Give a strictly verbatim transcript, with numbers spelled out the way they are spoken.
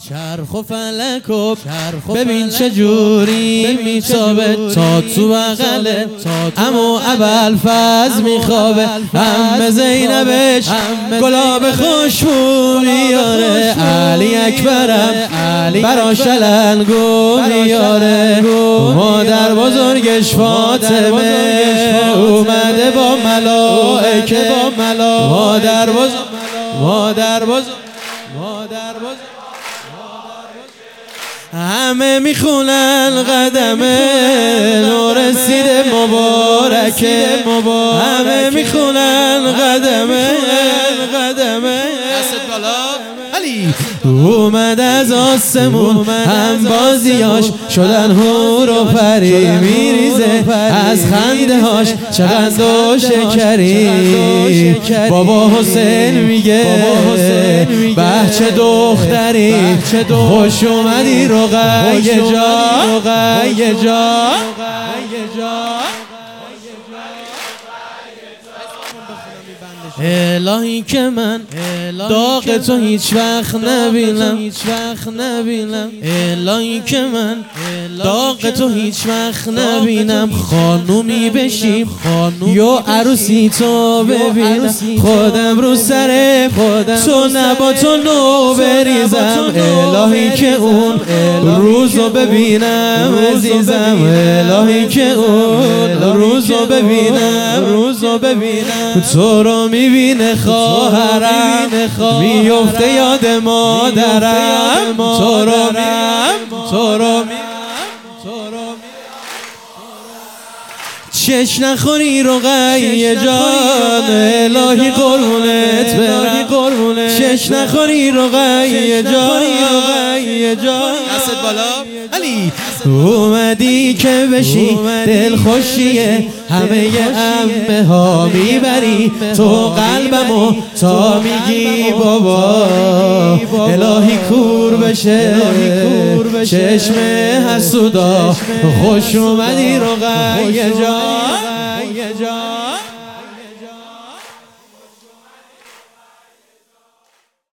چرخ و فلک و ببین چجوری میتابه تا تو بغله امو ابوالفضل میخوابه ام زینبش گلاب خوشبو میاره علی اکبرم برا شلنگو میاره مادر بزرگش فاطمه اومده با ملائکه مادر بزرگ مادر بزرگ مادر بزرگ همه میخونن قدمه نور رسیده مبارکه همه میخونن قدمه قدمه دست بالا علی اومد از آسمون هم بازیاش شدن هور و پری میریزه از خنده هاش چقند و شکری بابا حسین میگه بچه دختری خوش اومدی رقیه جا رقیه جا الهی که من داغ تو هیچ وقت نبینم هیچ وقت نبینم الهی که من داغ تو هیچ وقت نبینم خانومی بشیم یا عروسی تو ببینم خودم رو سر خودم تو نبا تو نو بریزم الهی که اون روزو ببینم عزیزم الهی که اون روزو ببینم روزو ببینم تو رو میبینه خواهرم میفته یاد مادرم تو رو میبینم تو رو چش نخوری رقیه جان الهی قربونت برم چش نخوری رقیه جان رقیه جان دست بالا علی اومدی که بشی دل خوشیه همه امه ها میبری تو قلبمو تا میگی بابا الهی کور بشه چشم حسودا خوش اومدی رقیه جان